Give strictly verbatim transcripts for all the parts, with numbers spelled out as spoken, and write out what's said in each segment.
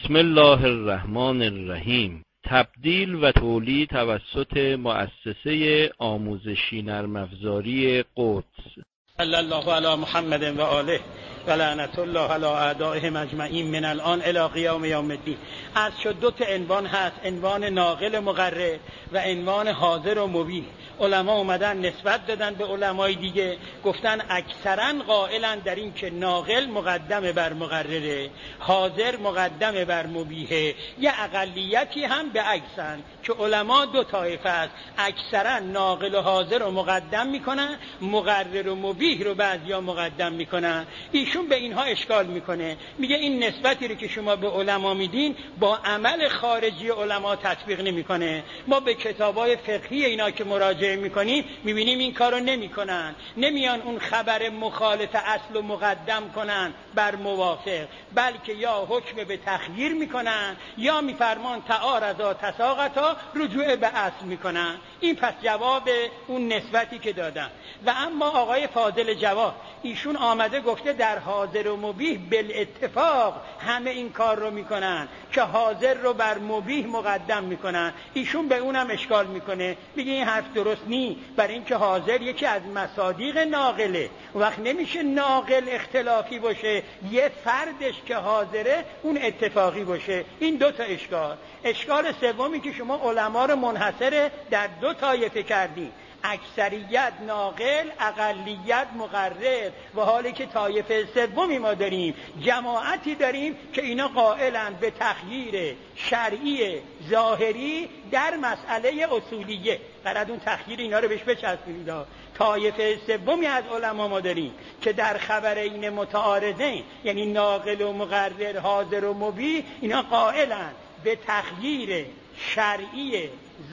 بسم الله الرحمن الرحیم. تبدیل و تولید توسط مؤسسه آموزشی نرم افزاری قدس. صلی الله علی محمد و آله و لعنت الله علی اعدائهم اجمعین من الان الی قیام یوم الدین. از شد دو تا عنوان هست، عنوان ناقل مقرر و عنوان حاضر و مبیح. علما اومدن نسبت دادن به علمای دیگه، گفتن اکثرا قائلن در این که ناقل مقدم بر مقرره، حاضر مقدم بر مبیحه. یه اقلیتی هم به عکسن که علما دو طایفه است، اکثرا ناقل و حاضر رو مقدم میکنن، مقرر و مبیح رو بعضیا مقدم میکنن. ایشون به اینها اشکال میکنه، میگه این نسبتی رو که شما به علما میدین با عمل خارجی علما تطبیق نمیکنه. ما به کتابای فقهی اینا که مراجعه میکنیم میبینیم این کارو نمیکنن، نمیان اون خبر مخالف اصل و مقدم کنن بر موافق، بلکه یا حکم به تخییر میکنن یا میفرمان تعارضا تساقطا رجوع به اصل میکنن. این پس جواب اون نسبتی که دادن. و اما آقای فاضل جواد ایشون آمده گفته در حاضر و مبیح بالاتفاق همه این کار رو میکنن که حاضر رو بر مبیح مقدم میکنن. ایشون به اونم اشکال میکنه، میگه این حرف درست نی، برای اینکه حاضر یکی از مصادیق ناقله. وقت نمیشه ناقل اختلافی باشه، یه فردش که حاضره اون اتفاقی باشه. این دو تا اشکال. اشکال سومی که شما علما رو منحصر در دو طایفه کردین، اکثریت ناقل، اقلیت مقرر، و حالی که طایفه سومی ما داریم، جماعتی داریم که اینا قائلن به تخییر شرعی ظاهری در مسئله اصولیه. برای اون تخییر اینا رو بهش بچسبونید. طایفه سومی از علما ما داریم که در خبرین متعارضین، یعنی ناقل و مقرر، حاضر و مبیح، اینا قائلن به تخییر شرعی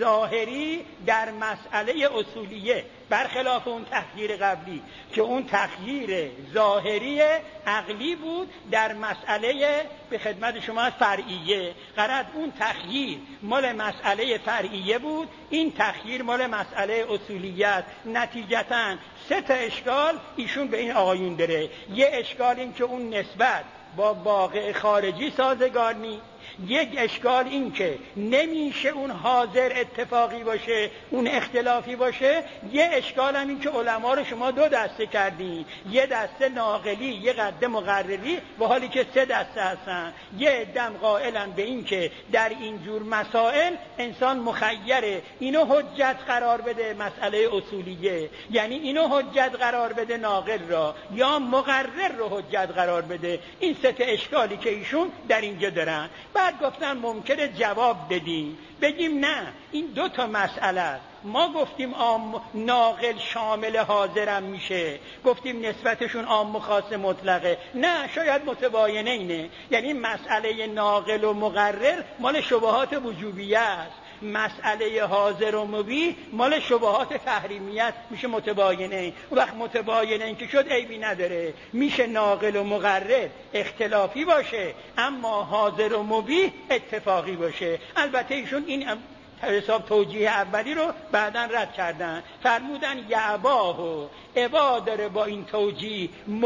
ظاهری در مسئله اصولیه، برخلاف اون تخییر قبلی که اون تخییر ظاهری عقلی بود در مسئله به خدمت شما فرعیه. قرار اون تخییر مال مسئله فرعیه بود، این تخییر مال مسئله اصولیت. نتیجتاً سه تا اشکال ایشون به این آقایون داره. یه اشکال این که اون نسبت با واقع خارجی سازگار نیست. یک اشکال این که نمیشه اون حاضر اتفاقی باشه، اون اختلافی باشه. یه اشکال هم این که علما رو شما دو دسته کردین، یه دسته ناقلی، یه دسته مقرری، و حالی که سه دسته هستن. یه عدم قائلن به این که در این جور مسائل انسان مخیره، اینو حجت قرار بده مسئله اصولیه، یعنی اینو حجت قرار بده ناقل را، یا مقرر رو حجت قرار بده. این سه تا اشکالی که ایشون در اینجا دارن. بعد گفتن ممکنه جواب بدیم، بگیم نه، این دو تا مسئله است. ما گفتیم عام ناقل شامل حاضرم میشه، گفتیم نسبتشون عام و خاص مطلقه. نه، شاید متباینه اینه، یعنی مسئله ناقل و مقرر مال شبهات وجوبیه است، مسئله حاضر و مبیح مال شبهات تحریمیت، میشه متباینه. وقت متباینه این که شد عیبی نداره، میشه ناقل و مقرر اختلافی باشه اما حاضر و مبیح اتفاقی باشه. البته ایشون این حساب توجیه اولی رو بعداً رد کردن، فرمودن یعباه و عبا داره با این توجیه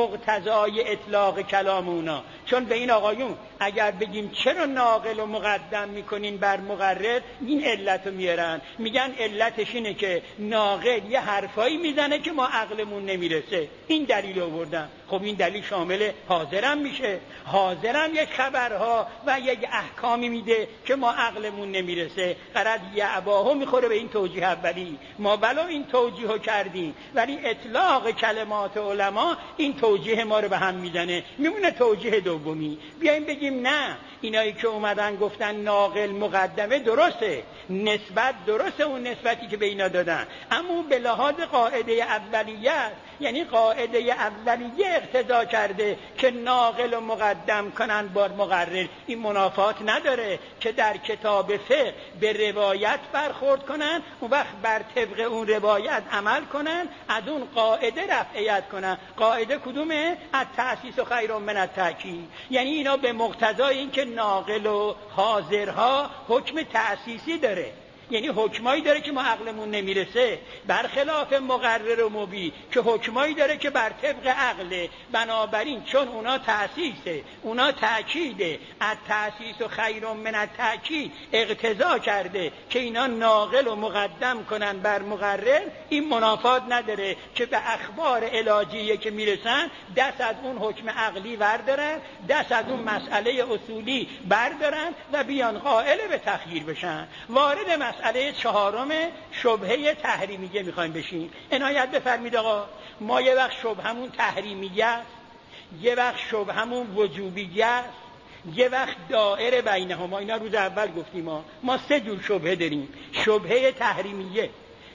مقتضای اطلاق کلام اونا. چون به این آقایون اگر بگیم چرا ناقل و مقدم میکنین بر مقرر، این علت رو میارن، میگن علتش اینه که ناقل یه حرفایی میزنه که ما عقلمون نمیرسه، این دلیل آوردن. خب این دلیل شامل حاضرم میشه، حاضرم یک خبرها و یک احکامی میده که ما عقلمون نمیرسه. قرار یعباهو میخوره به این توجیه اولی. ما بلا این توجیهو کردیم، ولی اطلاق کلمات علما این توجیه ما رو به هم میزنه، میمونه توجیه دومی. بیایم بگیم نه، اینایی که اومدن گفتن ناقل مقدمه درسته، نسبت درسته، اون نسبتی که به اینا دادن، اما به لحاظ قاعده اولیت، یعنی قاعده اولیه اقتضا کرده که ناقل و مقدم کنن بر مقرر. این منافات نداره که در کتاب فقه به روایت برخورد کنن، اون وقت بر طبق اون روایت عمل کنن، از اون قاعده رفعیت کنن. قاعده کدومه؟ التأسیس خیر من التأکید. یعنی اینا به مقتضای این که ناقل و حاضرها حکم تأسیسی داره، یعنی حکمایی داره که ما عقلمون نمیرسه، برخلاف مقرر و مبیح که حکمایی داره که بر طبق عقله. بنابراین چون اونا تأسیسه، اونا تأکیده، از تأسیس و خیر من التأکید اقتضا کرده که اینا ناقل و مقدم کنن بر مقرر، این منافات نداره که به اخبار علاجیه که میرسن دست از اون حکم عقلی بردارن، دست از اون مسئله اصولی بردارن و بیان قائل به تخییر بشن. وارد مسئله چهارم شبهه تحریمیه میخوایم بشیم. عنایت بفرمید آقا، ما یه وقت شبهمون تحریمیه است، یه وقت شبهمون وجوبیه است، یه وقت دائره بینهما. اینا روز اول گفتیم ما ما سه جور شبهه داریم: شبهه تحریمیه،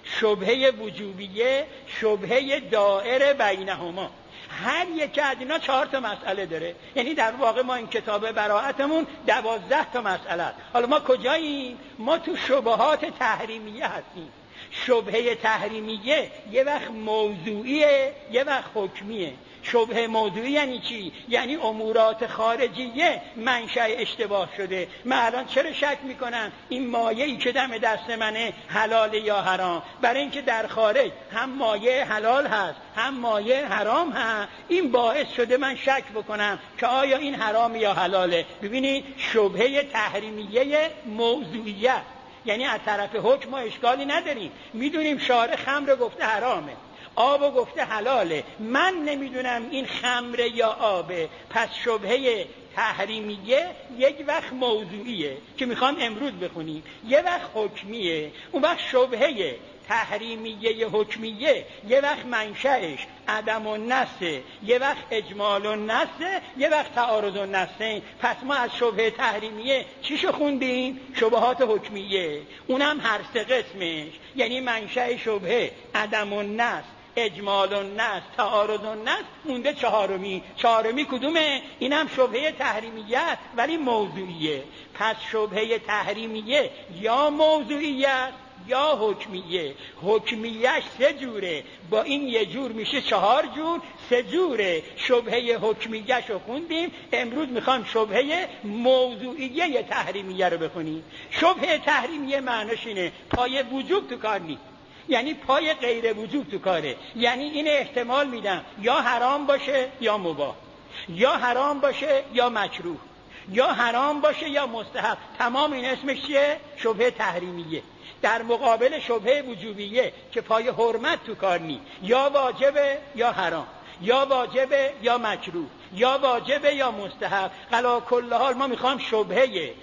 شبهه وجوبیه، شبهه دائره بینهما. هر یک از اینا چهار تا مسئله داره. یعنی در واقع ما این کتاب براءتمون دوازده تا مسئله است. حالا ما کجاییم؟ ما تو شبهات تحریمیه هستیم. شبهه تحریمیه یه وقت موضوعیه، یه وقت حکمیه. شبهه موضوعی یعنی چی؟ یعنی امورات خارجیه منشأ اشتباه شده. من الان چرا شک میکنم این مایعی که دم دست منه حلال یا حرام؟ برای اینکه در خارج هم مایع حلال هست هم مایع حرام هست. این باعث شده من شک بکنم که آیا این حرام یا حلاله. ببینید شبهه تحریمیه موضوعیه، یعنی از طرف حکم ما اشکالی نداریم، میدونیم شارع خمر گفته حرامه، آب گفته حلاله، من نمیدونم این خمره یا آبه. پس شبهه تحریمیه یک وقت موضوعیه که میخوام امروز بخونیم، یه وقت حکمیه. اون وقت شبهه تحریمیه حکمیه یه وقت منشأش عدم النصه، یه وقت اجمال النصه، یه وقت تعارض النصه. پس ما از شبهه تحریمیه چیشو خوندیم؟ شبهات حکمیه. اونم هر سه قسمش، یعنی منشأ شبهه عدم النص، اجمال النص، تعارض النص. مونده چهارمی. چهارمی کدومه؟ اینم شبهه تحریمیه ولی موضوعیه. پس شبهه تحریمیه یا موضوعیه یا حکمیه. حکمیهش سه جوره، با این یه جور میشه چهار جور، سه جوره. شبهه حکمیهش رو خوندیم، امروز میخوام شبهه موضوعیه تحریمیه رو بخونیم. شبهه تحریمیه معناش اینه پای وجوب تو کار نیست، یعنی پای غیر وجوب تو کاره. یعنی این احتمال میدم یا حرام باشه یا مباح، یا حرام باشه یا مکروه، یا حرام باشه یا مستحب. تمام این اسمش چیه؟ شبهه تحریمیه. در مقابل شبهه وجوبیه که پای حرمت تو کار نی، یا واجبه یا حرام، یا واجبه یا مکروه، یا واجبه یا مستحب. علا کل حال ما میخوام شبهه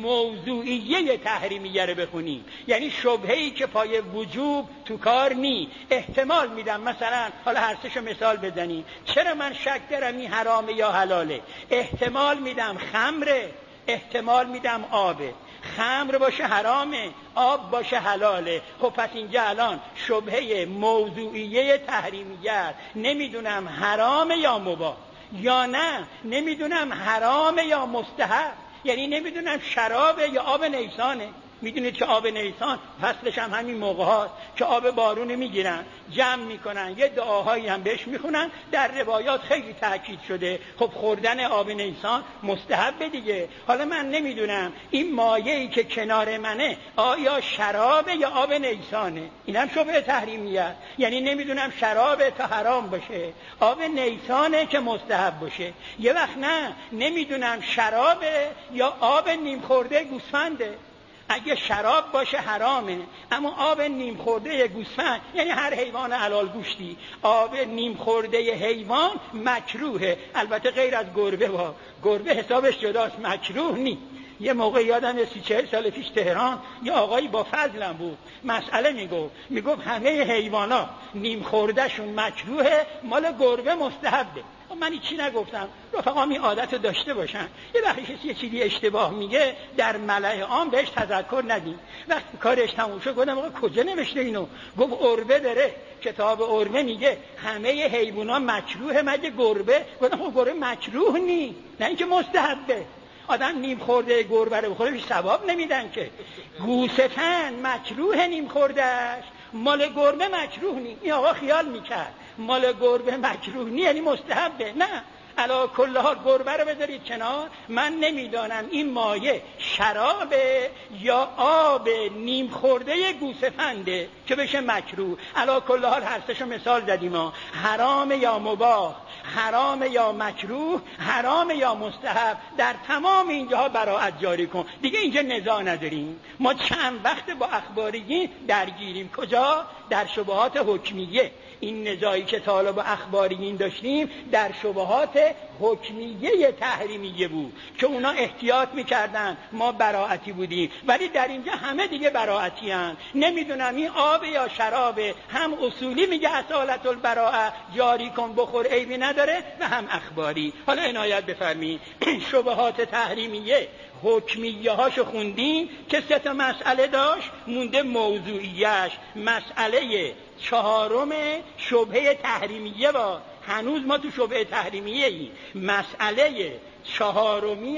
موضوعیه تحریمیه رو بخونیم، یعنی شبهه‌ای که پای وجوب تو کار نی. احتمال میدم مثلا، حالا هر سه‌شو مثال بزنیم، چرا من شک دارم این حرامه یا حلاله؟ احتمال میدم خمره، احتمال میدم آبه. خمر باشه حرامه، آب باشه حلاله. خب پس اینجا الان شبهه موضوعیه تحریمیه، نمیدونم حرامه یا مباح، یا نه نمیدونم حرامه یا مستحب، یعنی نمیدونم شرابه یا آب نیسانه. میدونید که آب نیسان فصلش هم همین موقع هاست که آب بارون میگیرن جمع میکنن، یه دعاهایی هم بهش میخونن، در روایات خیلی تاکید شده. خب خوردن آب نیسان مستحب دیگه. حالا من نمیدونم این مایعی که کنار منه آیا شرابه یا آب نیسانه. اینم شبهه تحریمیه، یعنی nemiدونم شرابه تا حرام باشه، آب نیسانه که مستحب باشه. یه وقت نه نمیدونم شرابه یا آب نیم خورده گوسفنده. اگه شراب باشه حرامه، اما آب نیم خورده گوسفند یعنی هر حیوان حلال گوشتی، آب نیم خورده حیوان مکروهه. البته غیر از گربه، با گربه حسابش جداست، مکروه نی. یه موقع یادم سی چهل سال پیش تهران یه آقایی با فضلم بود، مسئله میگفت میگفت همه حیوانا نیم خورده شون مکروهه، مال گربه مستحبه. من چی نگفتم، رفقا می عادت داشته باشن یه وقتی کسی یه چیزی اشتباه میگه در ملأ عام بهش تذکر ندیم. وقتی کارش تموم شد گفتم آقا کجا نوشته اینو؟ گفت عربه داره، کتاب عربه میگه همه حیونا مکروه مگه گربه. گفتم خب گربه مکروه نی، نه اینکه مستحبه. آدم نیم خورده گربه رو بخوره بهش ثواب نمیدن که. گوسفند مکروه نیم خوردهش، مال گربه مکروه نی. این آقا خیال میکرد مال گربه مکروه نی یعنی مستحبه. نه، علا کل حال گربه رو بذارید کنار. من نمیدانم این مایه شراب یا آب نیم خورده گوسفنده که بشه مکروه. علی کل حال هر سه‌شو مثال زدیم ما، حرام یا مباح، حرام یا مکروه، حرام یا مستحب، در تمام اینجاها براءت جاری کن. دیگه اینجا نزاع نداریم. ما چند وقت با اخباریین درگیریم. کجا؟ در شبهات حکمیه. این نزاعی که تا حالا با اخباریین داشتیم در شبهات حکمیه تحریمیه بود که اونا احتیاط میکردن، ما براءتی بودیم. ولی در اینجا همه دیگه براءتی هن. نمیدونم این آب یا شراب، هم اصولی میگه اصالت البراءه جاری کن بخور عیبی نداره، و هم اخباری. حالا عنایت بفرمایید. شبهات تحریمیه حکمیه هاشو خوندیم که سه تا مسئله داشت، مونده موضوعیش. مسئله چهارم شبهه تحریمیه با هنوز ما تو شبهه تحریمیه ای. مسئله چهارمی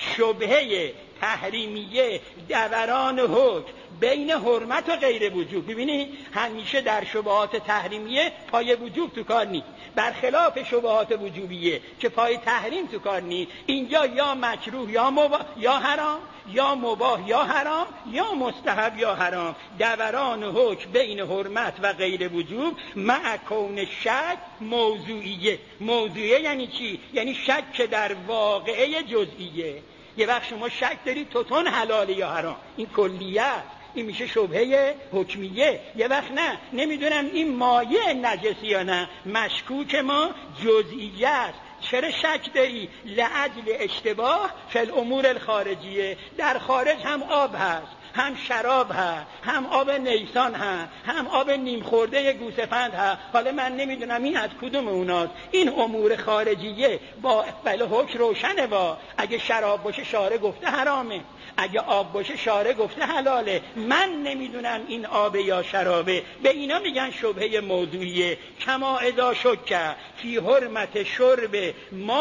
شبهه تحریمیه دوران حکم بین حرمت و غیر وجوب. ببینید همیشه در شبهات تحریمیه پای وجوب تو کار نیست، برخلاف شبهات وجوبیه که پای تحریم تو کار نیست. اینجا یا مکروه یا مباح یا حرام، یا مباح یا حرام، یا مستحب یا حرام. دوران حکم بین حرمت و غیر وجوب مع کون شک موضوعیه. موضوعیه یعنی چی؟ یعنی شک در واقعه جزئیه. یه وقت شما شک دارید توتون حلاله یا حرام، این کلیه، این میشه شبهه حکمیه. یه وقت نه، نمیدونم این مایع نجسی یا نه، مشکوک ما جزئیه است. چرا شک داری؟ لعجل اشتباه فی الامور الخارجیه. در خارج هم آب هست، هم شراب هست، هم آب نیسان هست، هم آب نیم خورده گوسفند هست. حالا من نمیدونم این از کدوم اوناست. این امور خارجیه با بله حکم روشنه. با اگه شراب باشه شارع گفته حرامه، اگه آب باشه شارع گفته حلاله. من نمیدونم این آب یا شرابه. به اینا میگن شبهه موضوعیه. کما اذا شک فی حرمت شرب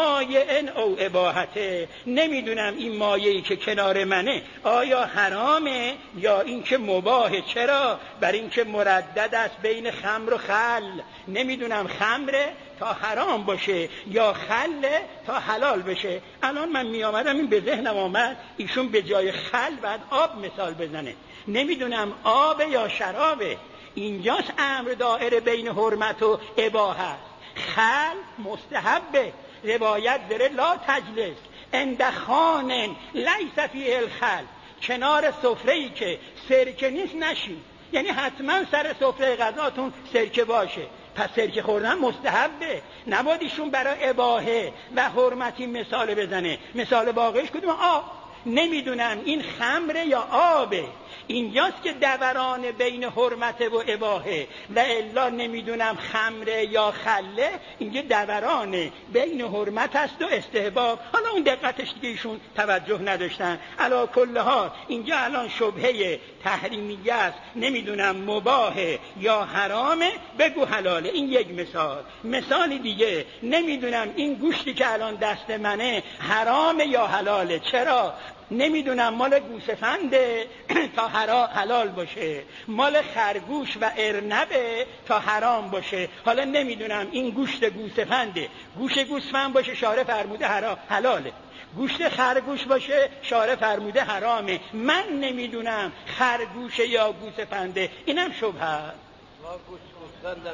مایع او اباحته. نمیدونم این مایعی که کنار منه آیا حرامه یا اینکه مباهه. چرا؟ بر اینکه مردد است بین خمر و خل. نمیدونم خمره تا حرام باشه یا خل تا حلال بشه. الان من می آمدم این به ذهنم آمد ایشون به جای خل بعد آب مثال بزنه. نمیدونم آب یا شرابه. اینجاست امر دائره بین حرمت و اباحه. خل مستحبه. روایت داره لا تجلس عند خان لیس فیه الخل. کنار سفره‌ای که سرکه نیست نشین. یعنی حتما سر سفره غذاتون سرکه باشه. پس سرکه خوردن مستحبه. نباید ایشون برای اباحه و حرمتی مثال بزنه. مثال واقعیش کدوم؟ آب. نمیدونم این خمره یا آبه. اینجاست که دوران بین حرمت و اباحه. و الا نمیدونم خمره یا خله. اینجا دوران بین حرمت است و استحباب. حالا اون دقتش دیگه ایشون توجه نداشتن. علی کل حال اینجا الان شبهه تحریمیه است. نمیدونم مباحه یا حرامه، بگو حلاله. این یک مثال. مثال دیگه نمیدونم این گوشتی که الان دست منه حرامه یا حلاله. چرا؟ نمیدونم مال گوسفنده تا حلال باشه، مال خرگوش و ارنبه تا حرام باشه. حالا نمیدونم این گوشت گوسفنده، گوشت گوسفند باشه شارع فرموده حرام حلاله، گوشت خرگوش باشه شارع فرموده حرامه. من نمیدونم خرگوش یا گوسفنده. اینم شبهه است. ما گوشت گوسفندم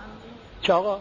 چه آقا؟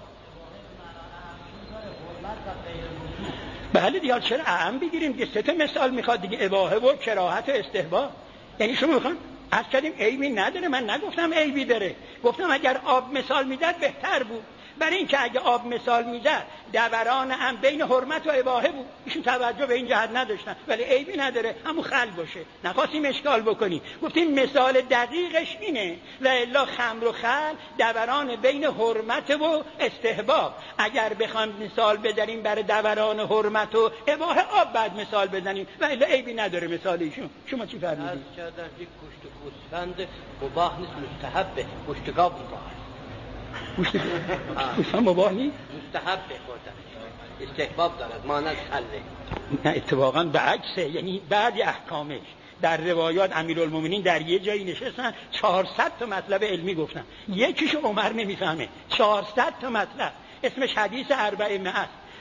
بله دیگه چرا اهم بگیریم دیگه؟ سه تا مثال میخواد دیگه، اباحه و کراهت و استحباب. یعنی شما میخوان عرض کردیم عیبی نداره. من نگفتم عیبی داره، گفتم اگر آب مثال میداد بهتر بود. برای اینکه اگه آب مثال میداد دوران هم بین حرمت و اباحه بود، ایشون توجه به این جهت نداشتن. ولی عیبی نداره همون خل باشه، نخواستیم اشکال بکنیم. گفتیم مثال دقیقش اینه. و الا خمر و خل دوران بین حرمت و استحباب. اگر بخوام مثال بزنیم برای دوران حرمت و اباحه آب بعد مثال بزنیم. و الا عیبی نداره مثال ایشون. شما چی فرمودید؟ عرض کردم یک گوشت گوسفند مباح نیست، مستحبه. گوشت گاو مباح. گوشت گوسفند مباح نیست؟ مستحبه خوردن. استحباب دارد مانند خله. نه اتفاقا به عکسه. یعنی بعضی احکامش در روایات امیرالمومنین در یه جایی نشستن چهارصد تا مطلب علمی گفتن، یکیشو عمر نمیفهمه. چهارصد تا مطلب، اسمش حدیث اربعه مئه است.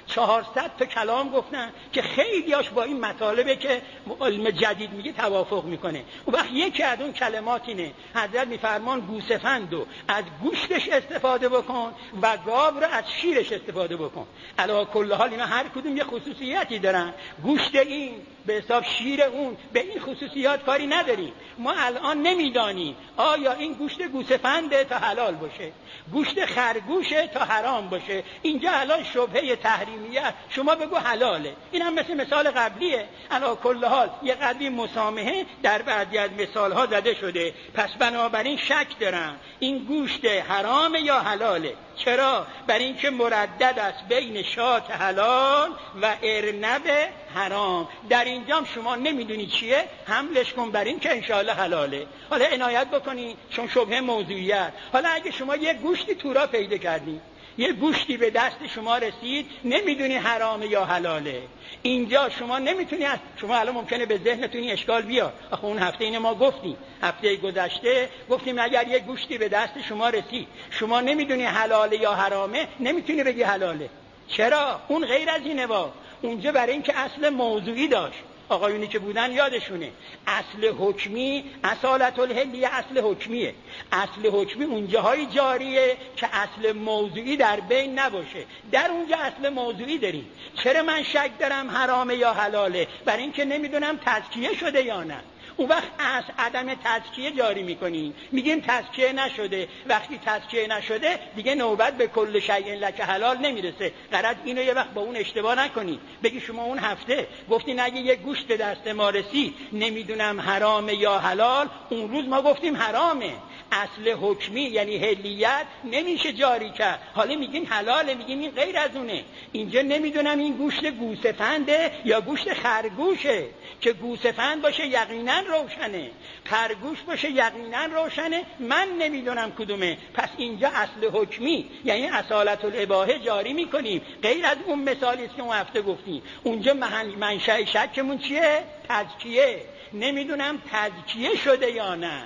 چهارصد تا کلام گفتن که خیلیاش با این مطالبه که علم جدید میگه توافق میکنه. و وقت یکی از اون کلمات اینه حضرت میفرمان گوسفندو از گوشتش استفاده بکن و گاو رو از شیرش استفاده بکن. علی کل حال اینا هر کدوم یه خصوصیتی دارن. گوشت این به حساب شیر اون، به این خصوصیات کاری نداریم. ما الان نمیدانیم آیا این گوشت گوسفنده تا حلال باشه، گوشت خرگوشه تا حرام باشه. اینجا الان شبهه تحریمیه، شما بگو حلاله. این هم مثل مثال قبلیه. علی کل حال یه قدری مسامحه در بعضی از مثال ها زده شده. پس بنابراین شک دارم این گوشت حرام یا حلاله. چرا؟ برای اینکه مردد است بین شات حلال و ارنب حرام. در اینجا شما نمیدونی چیه، حملش کن بر این که انشاءالله حلاله. حالا عنایت بکنی چون شبهه موضوعیت. حالا اگه شما یه گوشتی تو را پیدا کردی، یه گوشتی به دست شما رسید، نمیدونی حرامه یا حلاله، اینجا شما نمیتونی. شما الان ممکنه به ذهنتون اشکال بیاد، آخه اون هفته اینه ما گفتیم، هفته گذشته گفتیم اگر یه گوشتی به دست شما رسید شما نمیدونی حلاله یا حرامه، نمیتونی بگی حلاله. چرا؟ اون غیر از اینه. با اونجا برای اینکه اصل موضوعی داشت. آقایونی که بودن یادشونه اصل حکمی، اصالت الحلیه اصل حکمیه. اصل حکمی اونجاهای جاریه که اصل موضوعی در بین نباشه. در اونجا اصل موضوعی داریم. چرا من شک دارم حرامه یا حلاله؟ برای اینکه نمیدونم تزکیه شده یا نه. اون وقت از عدم تزکیه جاری میکنیم، میگیم تزکیه نشده. وقتی تزکیه نشده دیگه نوبت به کل شیء لک حلال نمیرسه. غرض اینو یه وقت با اون اشتباه نکنی، بگی شما اون هفته گفتین اگه یه گوشت دست ما رسید نمیدونم حرامه یا حلال، اون روز ما گفتیم حرامه. اصل حکمی یعنی حلیت نمیشه جاری کرد. حالا میگین حلاله، میگیم این غیر از اونه. اینجا نمیدونم این گوشت گوسفنده یا گوشت خرگوشه. که گوسفند باشه یقینا روشنه، خرگوش باشه یقینا روشنه، من نمیدونم کدومه. پس اینجا اصل حکمی یعنی اصالت الاباحه جاری میکنیم. غیر از اون مثالی که اون هفته گفتیم. اونجا منشأ شکمون چیه؟ تزکیه. نمیدونم تزکیه شده یا نه.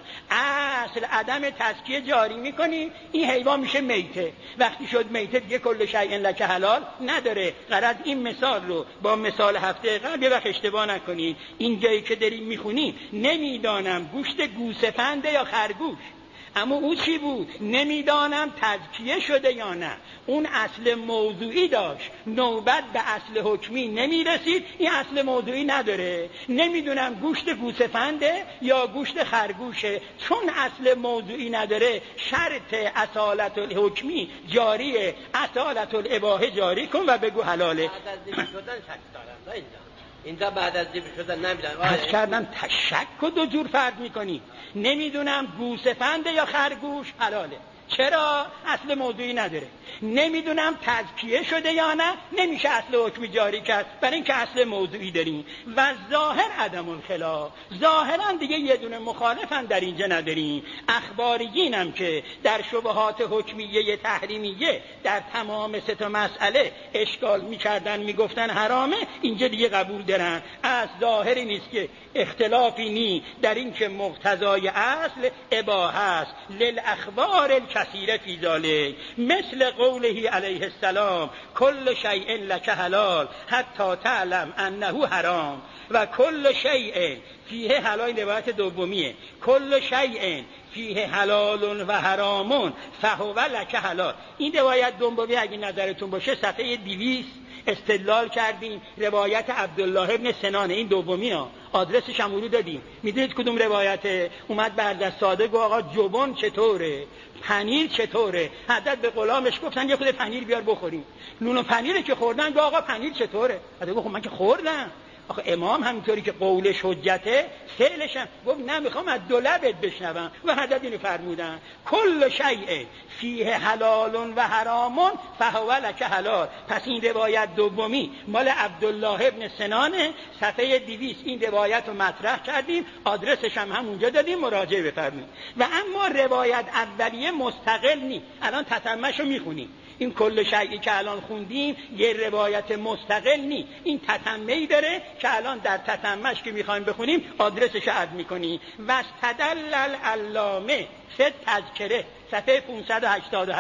اصل عدم تزکیه جاری میکنیم، این حیوان میشه میته. وقتی شد میته دیگه کل شیء لک حلال نداره. غرض این مثال رو با مثال هفته قبل یه وقت اشتباه نکنید. این جایی که داریم میخونیم نمیدانم گوشت گوسفنده یا خرگوش، اما او چی بود؟ نمیدانم تزکیه شده یا نه. اون اصل موضوعی داشت، نوبت به اصل حکمی نمیرسید. این اصل موضوعی نداره. نمیدونم گوشت گوسفنده یا گوشت خرگوشه. چون اصل موضوعی نداره شرط اصالت الحکمی جاریه. اصالت الاباحه جاری کن و بگو حلاله. بعد از دیگه شدن شک دارم اینجا. اینجا بعد از دیگه شدن نمیدونم. از کردم تشک و دو جور فرد میکنی. نمیدونم گوسفنده یا خرگوش حلاله. چرا؟ اصل موضوعی نداره. نمیدونم تزکیه شده یا نه، نمیشه اصل حکمی جاری کرد برای اینکه اصل موضوعی داریم. و ظاهر عدم الخلاف، ظاهرا دیگه یه دونه مخالفن در اینجا نداریم. اخباریین هم که در شبهات حکمیه تحریمیه در تمام سه تا مسئله اشکال میکردن، میگفتن حرامه، اینجا دیگه قبول دارن. از ظاهری نیست که اختلافی نی در این که مقتضای اصل اباحه است. للاخبار الکثیره فی ذلک، مثل قوله علیه السلام کل شیء لک حلال حتی تعلم انه حرام و کل شیء فیه حلال. روایت دومیه کل شیء فیه حلال و حرام فهو لک حلال. این روایت دومی اگه نظرتون باشه صفحه دویست استدلال کردیم. روایت عبدالله ابن سنان، این دومی ها، آدرسش هم رو دادیم. میدونید کدوم روایته؟ اومد بردست ساده گو آقا جبن چطوره، پنیر چطوره. حضرت به غلامش گفتن یه خود پنیر بیار بخوریم. نون و پنیره که خوردن گو آقا پنیر چطوره. حضرت گفت من که خوردم. آخه امام همینطوری که قولش حجته، فعلش هم گفت نمیخوام از دو لبت بشنوم. و حضرت اینو فرمودن کل شیء فیه حلال و حرام فهو لک حلال. پس این روایت دومی مال عبدالله ابن سنان، صفحه دویست این روایت رو مطرح کردیم، آدرسش هم همونجا دادیم، مراجعه بفرمایید. و اما روایت اولیه مستقل نی. الان تتمه‌شو میخونیم. این کل شیئی که الان خوندیم یه روایت مستقل نی. این تتمه‌ای داره که الان در تتمه‌اش که میخوایم بخونیم آدرسش عرض میکنیم. واستدل العلامه فی تذکره صفحه پانصد و هشتاد و هشت.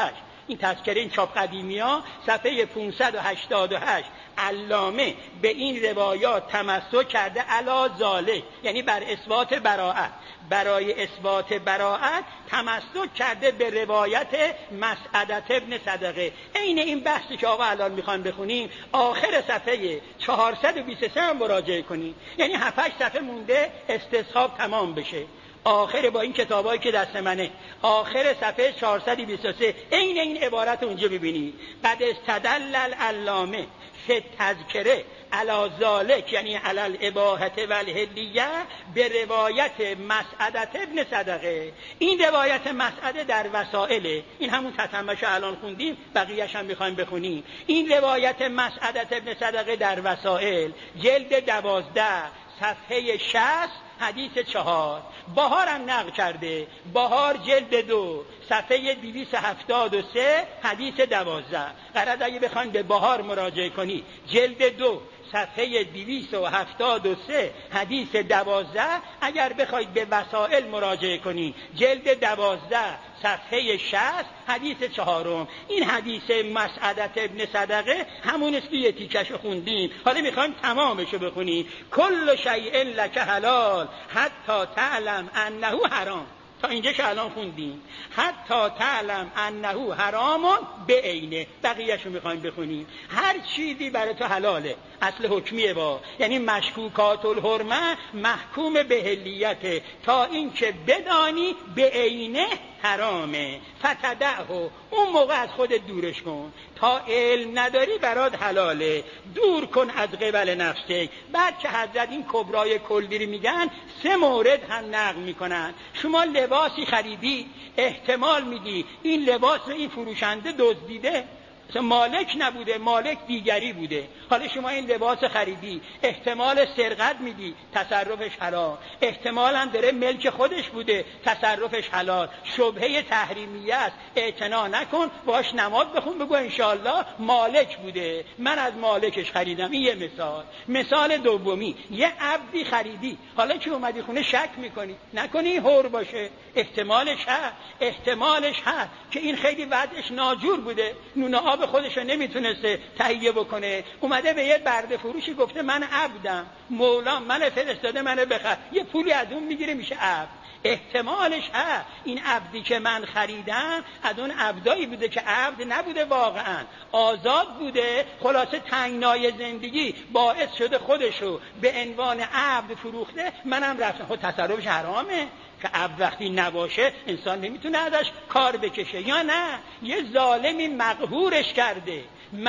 این تذکره این چاپ قدیمی ها صفحه پانصد و هشتاد و هشت علامه به این روایات تمسک کرده علی ذالک، یعنی بر اثبات براءت، برای اثبات براءت تمسک کرده به روایت مسعدة ابن صدقه. عین این بحثی که آقا الان میخوان بخونیم آخر صفحه چهارصد و بیست و سه هم مراجعه کنیم، یعنی هفت هشت صفحه مونده استصحاب تمام بشه. آخر با این کتابایی که دست منه آخر صفحه چهارصد و بیست و سه عین این عبارت اونجا ببینید. قد استدل العلامه فی تذکره علی ذالک، یعنی علی الاباحه والحلیه، به روایت مسعدة ابن صدقه. این روایت مسعده در وسائل، این همون تتمه‌شو الان خوندیم، بقیه‌اش هم می‌خوایم بخونیم. این روایت مسعدة ابن صدقه در وسائل جلد دوازده صفحه شصت حدیث چهار. بهار هم نقل کرده، بهار جلد دو صفحه دویست و هفتاد و سه حدیث دوازده. قرار اگه بخواید به بهار مراجعه کنی جلد دو صفحه دویست و هفتاد و سه حدیث دوازده، اگر بخواید به وسائل مراجعه کنی جلد دوازده صفحه شصت حدیث چهارم. این حدیث مسعدة ابن صدقه همون است که یه تیکشو خوندیم، حالا میخوایم تمامشو بخونیم. کل شیء لک حلال حتی تعلم انه حرام. تا اینجا که الان خوندیم حتی تعلم انه حرام به عینه، بقیه‌شو میخوایم بخونیم. هر چیزی برای تو حلاله، اصل حکمیه با، یعنی مشکوکات الحرمه محکوم به حلیته تا اینکه بدانی به عینه حرامه. فتدعه، اون موقع از خودت دورش کن. تا علم نداری برات حلاله، دور کن از قبل نفسه. بعد که حضرت این کبرای کلی رو میگن سه مورد هم نقل میکنن. شما لباسی خریدی، احتمال میدی این لباس رو این فروشنده دزدیده، مثلا مالک نبوده، مالک دیگری بوده. حالا شما این لباس خریدی، احتمال سرقت میدی، تصرفش حلال. احتمال هم داره ملک خودش بوده، تصرفش حلال. شبهه تحریمیه است، اعتنا نکن، باش نماز بخون، بگو انشاءالله مالک بوده، من از مالکش خریدم. این یه مثال. مثال دومی، یه عبدی خریدی، حالا که اومدی خونه شک میکنی، نکنی هور باشه، احتمالش هست، احتمالش هست که این خیلی وضعش ناجور بوده، نون آب خودش رو نمیتونسته تهیه بکنه، اومده به یه برده فروشی گفته من عبدم، مولا من فرستاده منو بخر، یه پولی از اون میگیره میشه عبد. احتمالش هست این عبدی که من خریدم از اون عبدایی بوده که عبد نبوده، واقعا آزاد بوده، خلاصه تنگنای زندگی باعث شده خودشو به عنوان عبد فروخته، منم رفتم. خود تصرفش حرامه که عبد وقتی نباشه انسان نمیتونه ازش کار بکشه، یا نه یه ظالمی مقهورش کرده،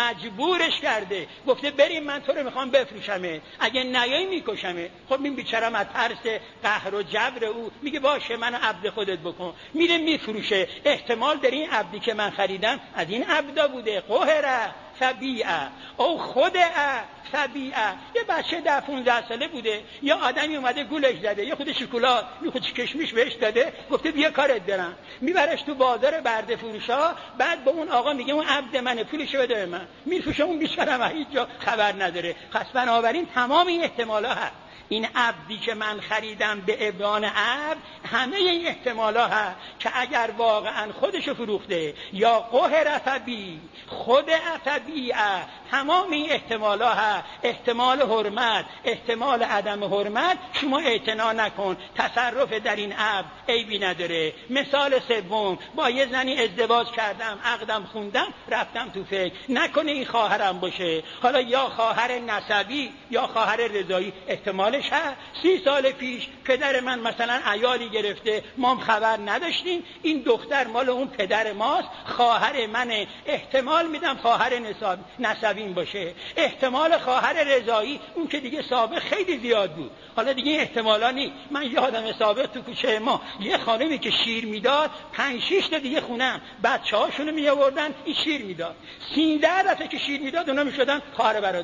مجبورش کرده، گفته بریم من تو رو میخوام بفروشمه، اگه نیایی میکشمه. خب این بیچارم از ترس قهر و جبر او میگه باشه منو عبد خودت بکن، میره میفروشه. احتمال داره این عبدی که من خریدم از این عبدا بوده، قهره فبیعه او خودعه فبیعه. یه بچه ده پونزده ساله بوده، یا آدمی اومده گولش زده، یا خود شکلات، یا خود کشمش بهش داده، گفته بیا کارت دارم، میبرش تو بازار برده فروشا، بعد به اون آقا میگه اون عبد منه، پولشو بده به من، میفروشه. اون بیچاره هیچ جا خبر نداره. پس بنابراین تمام این احتمالا هست. این عبدی که من خریدم به ابران عبد، همه این احتمالا هست که اگر واقعا خودشو فروخته یا قهر فبی خود فبیعه، تمام این احتمالا هست. احتمال حرمت، احتمال عدم حرمت، شما اعتنا نکن، تصرف در این عبد عیبی نداره. مثال سوم، با یه زنی ازدواج کردم، عقدم خوندم، رفتم تو فکر، نکنه این خواهرم باشه، حالا یا خواهر نسبی یا خواهر رضایی، احتمال سی سال پیش پدر من مثلا عیالی گرفته، ما هم خبر نداشتیم، این دختر مال اون پدر ماست، خواهر منه، احتمال میدم خواهر نسبین باشه. احتمال خواهر رضایی، اون که دیگه سابق خیلی زیاد بود، حالا دیگه این احتمالا نیست. من یادم سابق تو کوچه ما یه خانمی که شیر میداد، پنج شش تا دیگه خونم بچه‌هاشونو می آوردن این شیر میداد، سیزده دفعه که شیر میداد اونا میشدن خواهر برادر.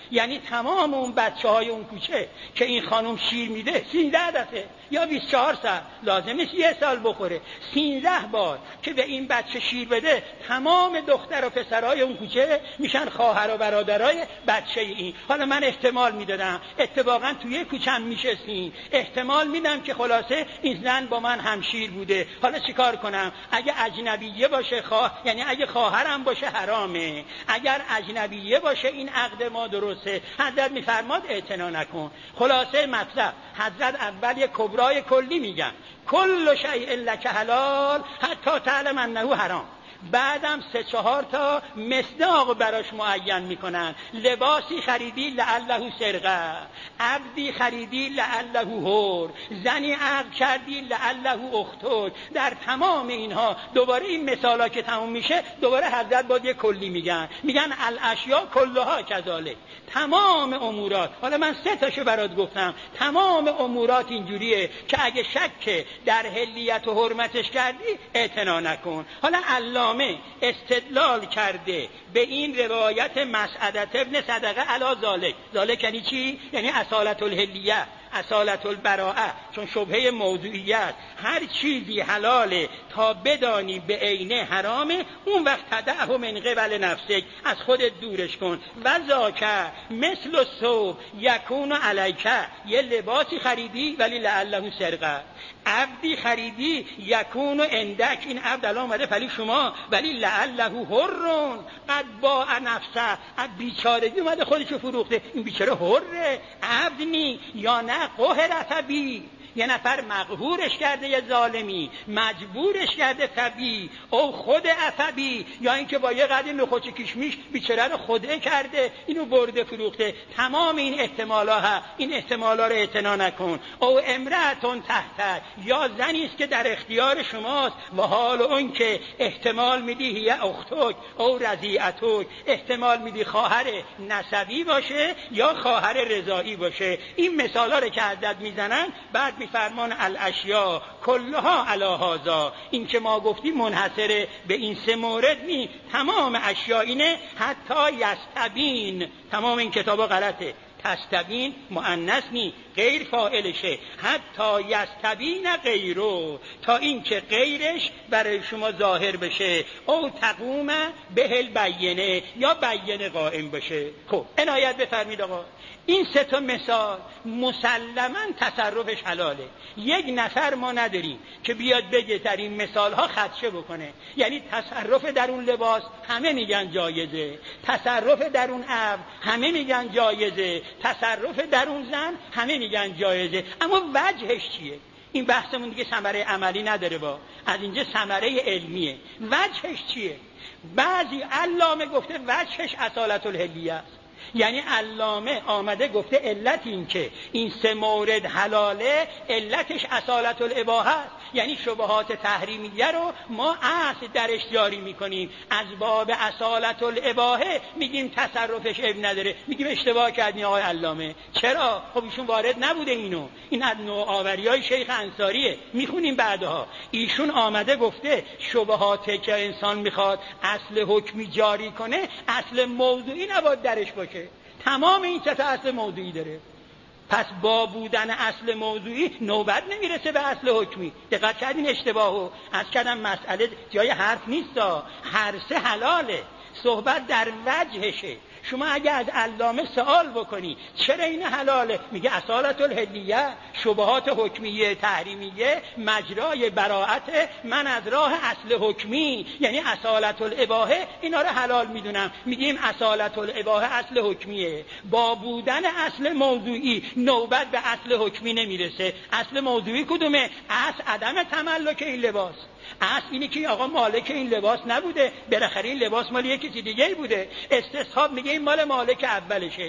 یعنی تمام اون بچه های اون کوچه که این خانم شیر میده سیزده دفعه یا بیست و چهار ساعت، لازم نیست یه سال بخوره، سیزده بار که به این بچه شیر بده، تمام دختر و پسرهای اون کوچه میشن خواهر و برادرای بچه این. حالا من احتمال میدادم اتفاقا توی کوچم میشستیم، احتمال میدم که خلاصه این زن با من همشیر بوده. حالا چیکار کنم؟ اگه اجنبیه باشه خواه، یعنی اگه خواهرم باشه حرامه، اگر اجنبیه باشه این عقد ما درسته. حضرت میفرماد اعتنا نکن. خلاصه مطلب حضرت اول یک کبرای کلی میگن کل شیء لک حلال حتی تعلم انه حرام، بعدم سه چهار تا مصداق براش معین میکنن. لباسی خریدی لعله سرقه، عبدی خریدی لعله حر، زنی عقد کردی لعله اختک. در تمام اینها دوباره این مثالا که تموم میشه دوباره حضرت باید یک کلی میگن، میگن الاشیا کلها کذالک، تمام امورات. حالا من سه تاشو برات گفتم، تمام امورات اینجوریه که اگه شک در حلیت و حرمتش کردی اعتنا نکن. حالا علامه استدلال کرده به این روایت مسعدة ابن صدقه علی ذالک. ذالک یعنی چی؟ یعنی اصالت الحلیه، اصالت البراءه، چون شبهه موضوعیت هر چیزی حلاله تا بدانی به عینه حرامه، اون وقت تدعه من قبل نفسک، از خودت دورش کن. و ذاکه مثل الثوب یکون علیک، یه لباسی خریدی ولی لعله سرقه، عبدی خریدی یکون عندک، این عبد الان اومده پلی شما ولی لعله حرون قد باع نفسه، بیچارگی اومده خودشو فروخته، این بیچاره حره، عبد نی. یا نه قهر بی، یه نفر مقهورش کرده، یه ظالمی مجبورش کرده طبی او خود عصبی، یا اینکه با یه قدر نخوچ کشمیش بیچاره رو خودعه کرده، اینو برده فروخته. تمام این احتمالا ها، این احتمالا رو اعتنا نکن. او امرأتون تحت، یا زنی است که در اختیار شماست، و حال اون که احتمال میدی هی اختک او رضیعتک، احتمال میدی خواهر نسبی باشه یا خواهر رضاعی باشه. این مثالا رو که حضرت میزنن بعد فرمان الاشیا کلها علی هذا، این که ما گفتیم منحصره به این سه مورد نی، تمام اشیا اینه. حتی یستبین، تمام این کتابا غلطه، تستبین مؤنث نی، غیر فاعلشه. حتی یستبین غیرو، تا این که غیرش برای شما ظاهر بشه. او تقوم به البینه، یا بینه قائم بشه. خب عنایت بفرمید آقا، این سه تا مثال مسلماً تصرفش حلاله. یک نفر ما نداریم که بیاد بگه در این مثال ها خدشه بکنه. یعنی تصرف در اون لباس همه میگن جایزه، تصرف در اون عبد همه میگن جایزه، تصرف در اون زن همه میگن جایزه. اما وجهش چیه؟ این بحثمون دیگه ثمره عملی نداره، با از اینجا ثمره علمیه. وجهش چیه؟ بعضی علامه گفته وجهش اصالت الحلیه است، یعنی علامه آمده گفته علت این که این سه مورد حلاله، علتش اصالت الاباحه است. یعنی شبهات تحریمیه رو ما اصل درش جاری میکنیم، از باب اصالت الاباحه میگیم تصرفش اب نداره. میگیم اشتباه کردی آقای علامه. چرا؟ خب ایشون وارد نبوده اینو، این از نوآوری‌های شیخ انصاریه، میخونیم بعدها. ایشون آمده گفته شبهات که انسان میخواد اصل حکمی جاری کنه، اصل موضوعی نباید درش باشه. تمام این سه تا اصل موضوعی داره. پس با بودن اصل موضوعی نوبت نمیرسه به اصل حکمی. دقت کردین اشتباهو از کردم، مسئله جای حرف نیست، هر سه حلاله، صحبت در وجهشه. شما اگه از علامه سوال بکنی چرا این حلاله، میگه اصالت الحلیه، شبهات حکمیه تحریمیه مجرای براءت من از راه اصل حکمی، یعنی اصالت الاباحه، اینا رو حلال میدونم. میگیم اصالت الاباحه اصل حکمیه، با بودن اصل موضوعی نوبت به اصل حکمی نمیرسه. اصل موضوعی کدومه؟ اصل عدم تملک این لباس. اصل اینه که آقا مالک این لباس نبوده، بالاخره این لباس مال یک کسی دیگه بوده. استصحاب میگه این مال مالک اولشه.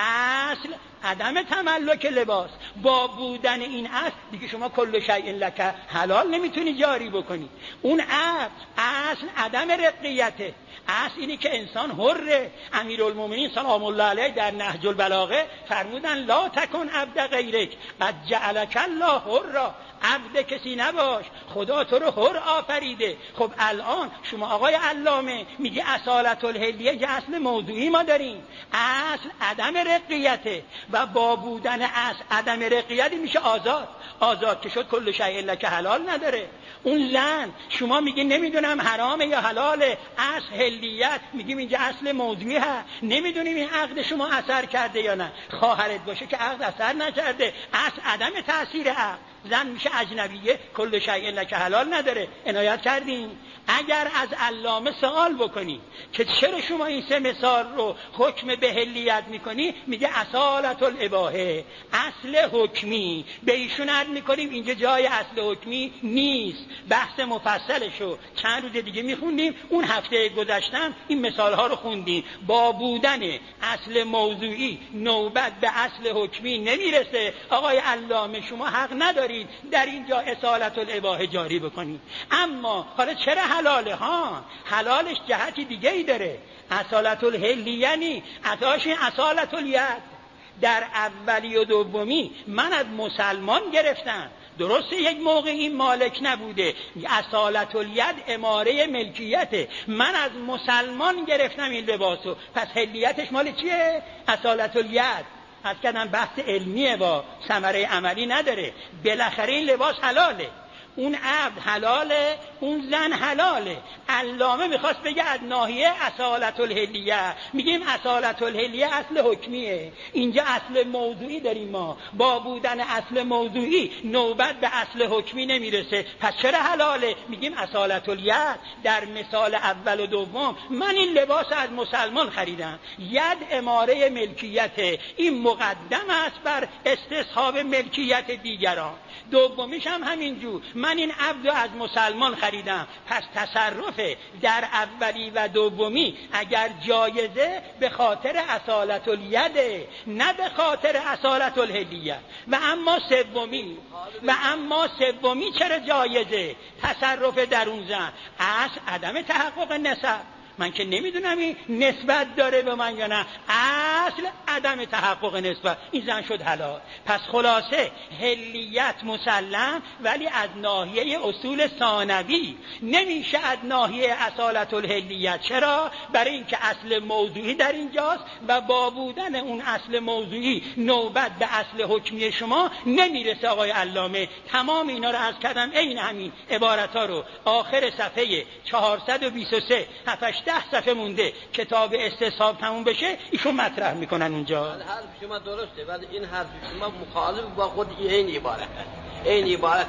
اصل عدم تملک لباس. با بودن این اصل دیگه شما کل شیء لک حلال نمیتونی جاری بکنی. اون اصل اصل عدم رقیته. اصل اینه که انسان حره. امیرالمومنین سلام الله علیه در نهج البلاغه فرمودن لا تکن عبد غیرک قد جعلک الله حرا. عبد کسی نباش، خدا تو رو حر آفریده. خب الان شما آقای علامه میگه اصالت الحلیه که اصل موضوعی ما داریم، اصل عدم رقیته و با بودن اصل عدم رقیتی میشه آزاد. آزاد که شد کل شیء الا که حلال نداره. اون زن شما میگی نمیدونم حرامه یا حلاله، اصل حلیت میگیم اینجا اصل موضوعی هست، نمیدونیم این عقد شما اثر کرده یا نه. خواهرت باشه که عقد اثر نکرده، اصل عدم تأثیر عقد. زن میشه اجنبیه، کل شیء الا که حلال نداره. عنایت کردین؟ اگر از علامه سوال بکنی که چرا شما این سه مثال رو حکم به حلیت میکنی، میگه اصالت الاباحه، اصل حکمی. به ایشون عرض میکنیم اینجا جای اصل حکمی نیست، بحث مفصلشو چند روز دیگه میخوندیم. اون هفته گذشتم این مثال ها رو خوندیم. با بودن اصل موضوعی نوبت به اصل حکمی نمیرسه. آقای علامه شما حق ندارید در اینجا اصالت الاباحه جاری بکنید. اما حالا چرا حلاله؟ ها حلالش جهتی دیگه ای داره. اصالت الحلی یعنی اتاش اصالت الید. در اولی و دومی من از مسلمان گرفتم، درسته یک موقع این مالک نبوده، اصالت الید اماره ملکیته، من از مسلمان گرفتم این لباسو، پس حلیتش مال چیه؟ اصالت الید. از کردن بحث علمیه با ثمره عملی نداره. بالاخره این لباس حلاله، اون عبد حلاله، اون زن حلاله. علامه میخواست بگه از ناحیه اصالت الحلیه، میگیم اصالت الحلیه اصل حکمیه، اینجا اصل موضوعی داریم ما. با بودن اصل موضوعی نوبت به اصل حکمی نمیرسه، پس چرا حلاله؟ میگیم اصالت الید. در مثال اول و دوم من این لباس از مسلمان خریدم، ید اماره ملکیته، این مقدم است بر استصحاب ملکیت دیگران. دومیش هم همینجور، من این عبد از مسلمان خریدم، پس تصرف در اولی و دومی اگر جایزه به خاطر اصالت الیده، نه به خاطر اصالت الحلیه. و اما سومی و اما سومی چرا جایزه؟ تصرف در اون زن اصل عدم تحقق نسب. من که نمیدونم این نسبت داره به من یا نه، اصل عدم تحقق نسبت، این زن شد حلال. پس خلاصه حلیت مسلم، ولی از ناحیه اصول ثانوی، نمیشه از ناحیه اصالت الحلیت. چرا؟ برای اینکه اصل موضوعی در اینجاست و با بودن اون اصل موضوعی نوبت به اصل حکمی شما نمیرسه. آقای علامه تمام اینا رو عرض کردم، عین همین عبارت ها رو آخر صفحه چهارصد و بیست و سه هفتش ده صفحه مونده کتاب استصحاب تموم بشه ایشون مطرح میکنن اونجا. حرف شما درسته، ولی این حرف شما مخالف با خود این عبارت، این عبارت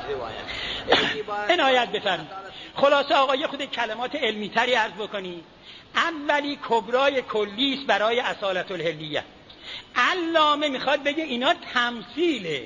روایت. عنایت بفرمایید. خلاصه آقای خود کلمات علمی تری عرض بکنی. اولی کبرای کلی است برای اصالت الحلیه. علامه میخواد بگه اینا تمثیل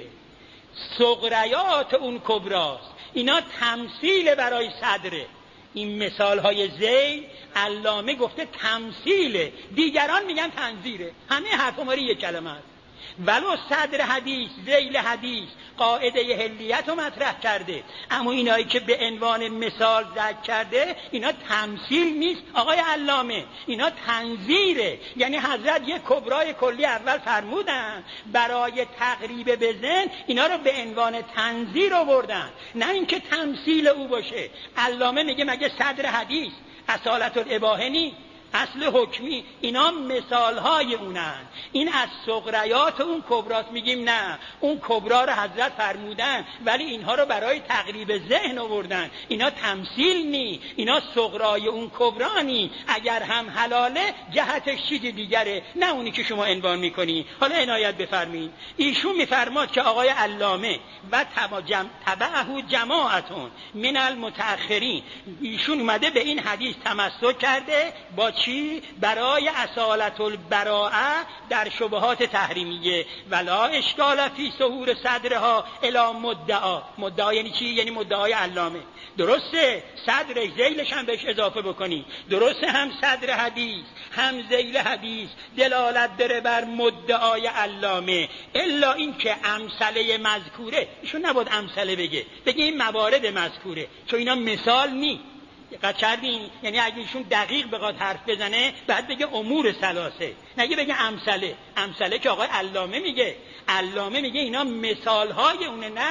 صغریات اون کبراست، اینا تمثیل برای صدره. این مثال های ذیل علامه گفته تمثیله، دیگران میگن تنظیره. همه حرف ما یک کلمه است. ولو صدر حدیث، ذیل حدیث قاعده حلیت رو مطرح کرده، اما اینایی که به عنوان مثال ذکر کرده اینا تمثیل نیست آقای علامه، اینا تنظیره. یعنی حضرت یک کبرای کلی اول فرمودن، برای تقریب به ذهن اینا رو به عنوان تنظیر آوردن، نه اینکه تمثیل او باشه. علامه میگه مگه صدر حدیث اصالت الاباحه نیست؟ اصل حکمی اینا مثال های اونن، این از صغریات اون کبراست. میگیم نه، اون کبرا رو حضرت فرمودن ولی اینها رو برای تقریب ذهن آوردن، اینا تمثیل نی، اینا صغرای اون کبرانی. اگر هم حلاله جهتش چیز دیگره، نه اونی که شما عنوان میکنی. حالا عنایت بفرمایید. ایشون میفرماد که آقای علامه و تبعه جماعتون من المتأخرین، ایشون اومده به این حدیث تمسک کرده با چی؟ برای اصالت البراءه در شبهات تحریمیه. ولا اشکال فی ظهور صدرها الی مدعا. مدعا یعنی چی؟ یعنی مدعای علامه. درسته صدر ذیلش هم بهش اضافه بکنی، درسته هم صدر حدیث هم ذیل حدیث دلالت داره بر مدعای علامه، الا این که امثله مذکوره ایشون نباید امثله بگه، بگه این موارد مذکوره، چون اینا مثال نی. دقت کردین؟ یعنی اگه ایشون دقیق بخواد حرف بزنه بعد بگه امور ثلاثه، نگه بگه امثله. امثله که آقای علامه میگه، علامه میگه اینا مثال های اونه، نه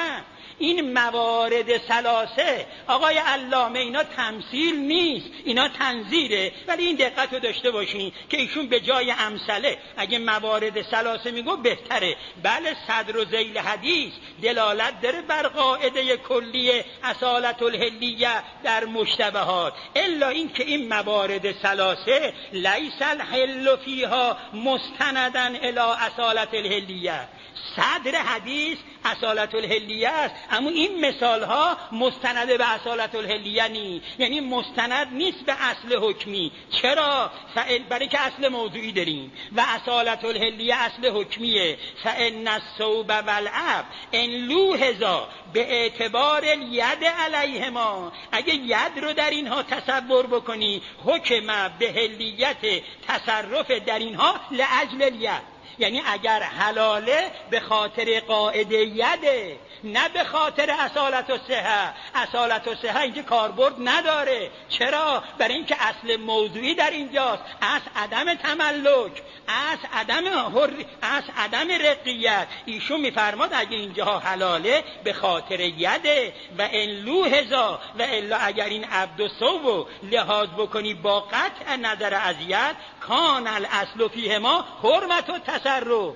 این موارد ثلاثه آقای علامه اینا تمثیل نیست، اینا تنظیره. ولی این دقت رو داشته باشین که ایشون به جای امثله اگه موارد ثلاثه میگو بهتره. بله صدر و ذیل حدیث دلالت داره بر قاعده کلی اصالت الحلیه در مشتبهات، الا این که این موارد ثلاثه لیس الحل فیها مستنداً الی اصالت الحلیه. صدر حدیث اصالت الحلیه است، اما این مثال ها مستند به اصالت الحلیه نیست، یعنی مستند نیست به اصل حکمی. چرا؟ فعل برای که اصل موضوعی داریم و اصالت الحلیه اصل حکمیه. فان الثوب والعب ان لوحظا به اعتبار الید علیهما، اگه ید رو در اینها تصور بکنی حکم به حلیت تصرف در اینها لاجل الید، یعنی اگر حلاله به خاطر قاعده یده نه به خاطر اصالت و صحه. اصالت و صحه اینجا کاربرد نداره. چرا؟ برای اینکه اصل موضوعی در اینجاست، اصل عدم تملک، اصل عدم حر، اصل عدم رقیت. ایشون میفرماد اگه اینجا حلاله به خاطر یده و ان لوحظا و الا اگر این عبد و ثوب لحاظ بکنی با قطع نظر از ید کان الاصل فیهما حرمت و تصرف.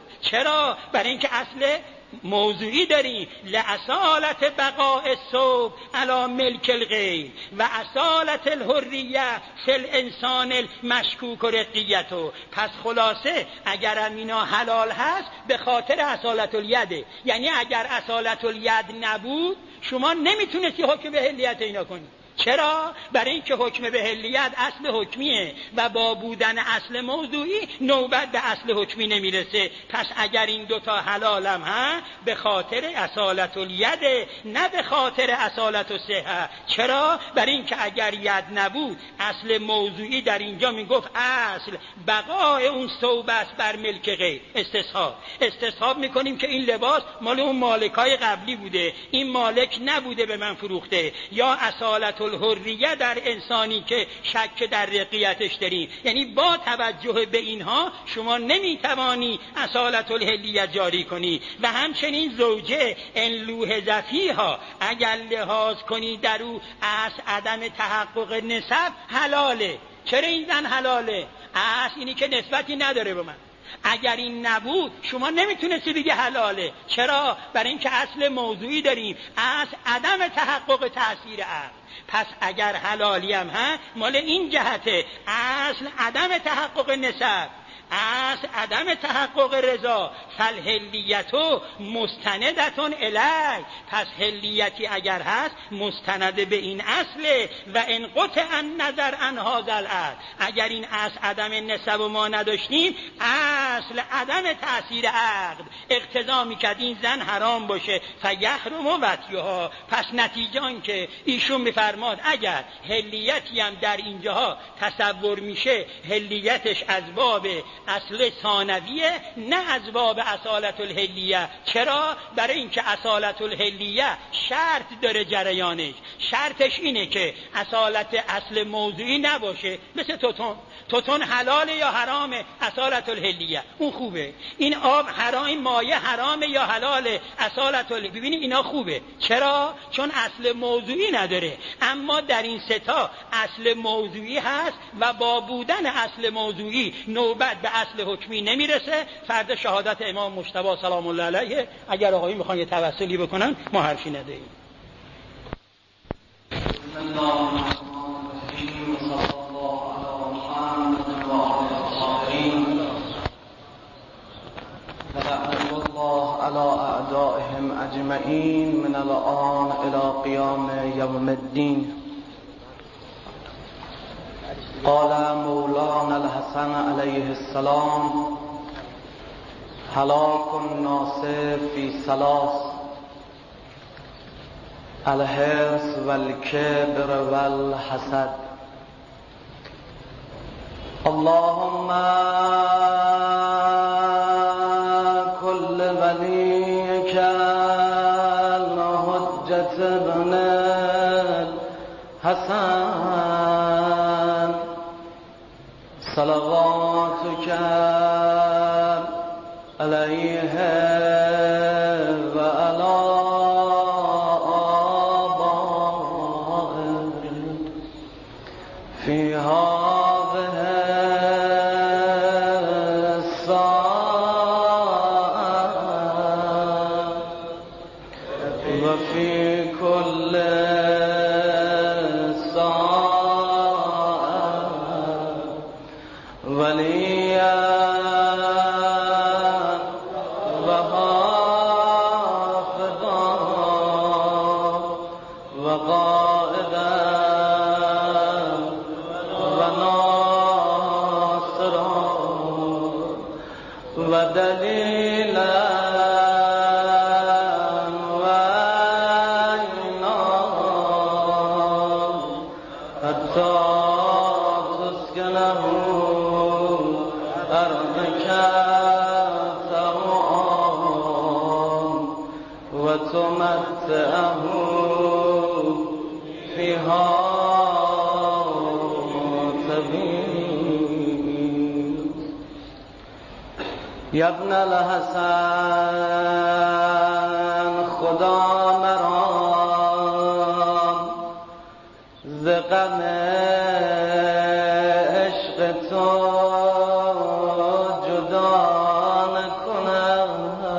چرا؟ برای اینکه اصل موضوعی داریم. لأصالت بقاء الثوب علی ملک الغیر و اصالت الحریه فی الانسان المشکوک و رقیته. پس خلاصه اگر اینا حلال هست به خاطر اصالت الیده، یعنی اگر اصالت الید نبود شما نمیتونستی حکم به حلیت اینا کنی. چرا؟ برای اینکه حکم به حلیت اصل حکمیه و با بودن اصل موضوعی نوبت به اصل حکمی نمیرسه. پس اگر این دوتا حلالم ها به خاطر اصالت الید نه به خاطر اصالت الصحه. چرا؟ برای اینکه اگر ید نبود اصل موضوعی در اینجا میگفت اصل بقای اون ثوب است بر ملک غیر. استصحاب استصحاب میکنیم که این لباس مال اون مالکای قبلی بوده، این مالک نبوده به من فروخته. یا اصالت الحریه در انسانی که شک در رقیتش داریم، یعنی با توجه به اینها شما نمیتوانی اصالت الحلیه جاری کنی. و همچنین زوجه ان لوحظ فیها اگر لحاظ کنی در او از عدم تحقق نسب حلاله. چرا این زن حلاله؟ از اینی که نسبتی نداره به من. اگر این نبود شما نمیتونستی بگی حلاله. چرا؟ برای اینکه اصل موضوعی داریم، از عدم تحقق تأثیر عقل. پس اگر حلالی هم ها مال این جهته، اصل عدم تحقق نسب، اصل عدم تحقق رضا، فالحلیتو مستندتون الی. پس حلیتی اگر هست مستند به این اصله. و ان قطع النظر عن هذا الاصل، اگر این اصل عدم نسب و ما نداشتیم اصل عدم تأثیر عقد اقتضا میکرد این زن حرام باشه فیحرم وطیها. پس نتیجه آن که ایشون میفرماد اگر حلیتی هم در اینجاها تصور میشه حلیتش از باب اصل ثانویه نه از باب اصالت الحلیه. چرا؟ برای اینکه اصالت الحلیه شرط داره جریانش. شرطش اینه که اصالت اصل موضوعی نباشه. مثل توتون، توتون حلاله یا حرامه؟ اصالت الحلیه اون خوبه. این آب حرام، این مایه حرامه یا حلاله؟ اصالت الحلیه. ببینید اینا خوبه. چرا؟ چون اصل موضوعی نداره. اما در این سه تا اصل موضوعی هست و با بودن اصل موضوعی نوبت به اصل حکمی نمیرسه. فرد شهادت امام مجتبی سلام الله علیه اگر آقایی میخوان یه توسلی بکنن ما حرفی نداریم. لعنة الله على أعدائهم أجمعين من الآن إلى قيام يوم الدين. قال مولانا الحسن عليه السلام هلاك الناس في ثلاث الحرص والكبر والحسد. اللهم كل وليك الحجة ابن الحسن صلواتك عليه وعلى وفي كل ساعة وليا وحافظا وقائدا وناصرا ودليلا وتمتعه فيها طويل. يا ابن الحسن خدا مرام ز غم عشق تو جدا نکنم.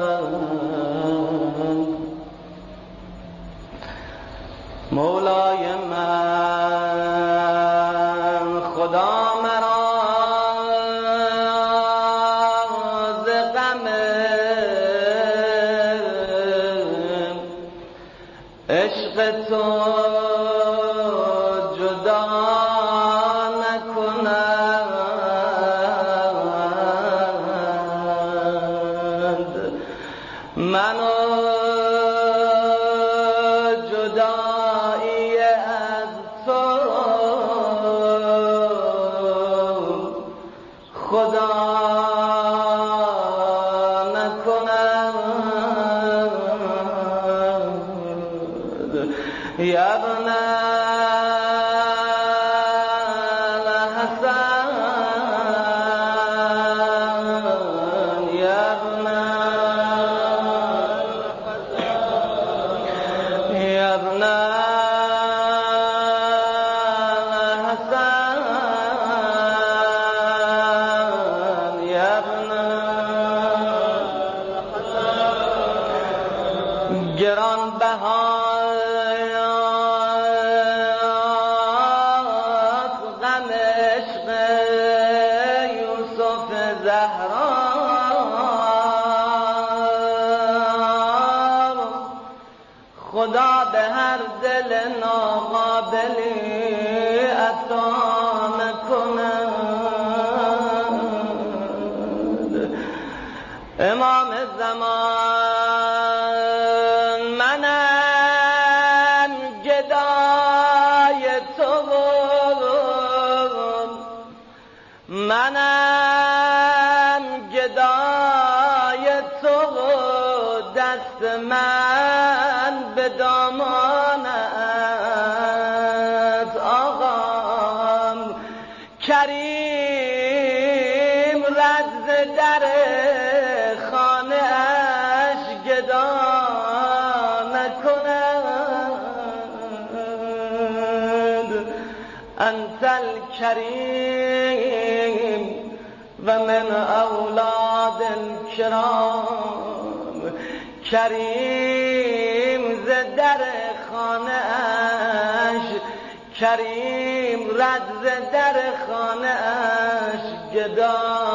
مولای من خدا مرا ز غم عشق تو جدا نکنند. منو جدایی از تو خدا نکنند. یا ابن الحسن یا ابن یا ابن الحسن یا ابن گران بهایات غم عشق یوسف زهرا خدا به هر دل ناقابلی عطا نکند. امام زمان منم گدای تو منم گدای تو دست من به دامانت آقام کریم رد در خانه اش گدا نکند. انت الکریم و من اولاد الکرام کریم ز در خانه اش کریم رد ز در خانه اش گدا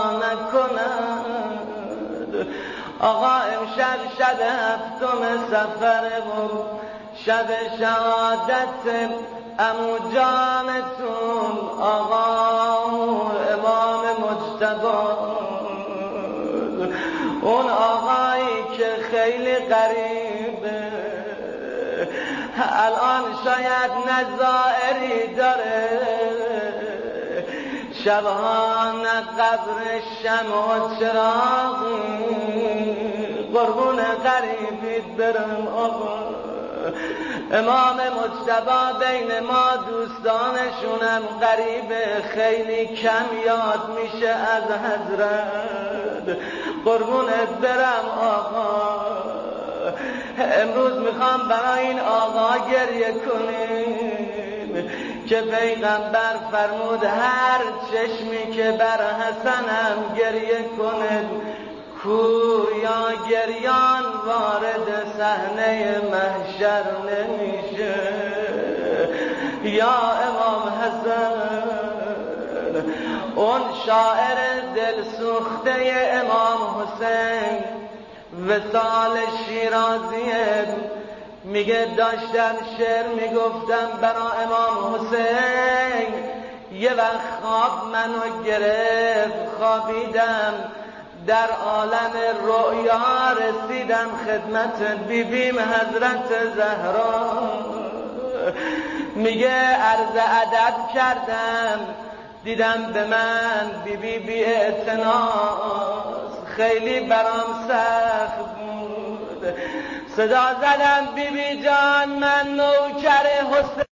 نکند. آقا امشب شب هفتم سفر بود شب شهادت عمو جانتون آقا امام مجتبی اون آقایی که خیلی غریبه الان شاید نظائری داره شبها نه قبر شمع و چراغی قربون غریبیت برم آقا امام مجتبی بین ما دوستانشونم غریبه خیلی کم یاد میشه از حضرت قربونت برم آقا امروز میخوام برای این آقا گریه کنیم که پیغمبر فرمود هر چشمی که بر حسنم گریه کنه کویا گریان وارد صحنه محشر نمیشه. یا امام حسن، اون شاعر دل سوخته امام حسین وصال شیرازیه، میگه داشتم شعر میگفتم برا امام حسین، یه وقت خواب منو گرفت، خوابیدم در عالم رؤیا، رسیدم خدمت بیبیم حضرت زهرا، میگه عرض ادب کردم، دیدم به من بیبی بی اعتناس، خیلی برام سخت بود، صدا زدم بیبی جان من نوکر حسین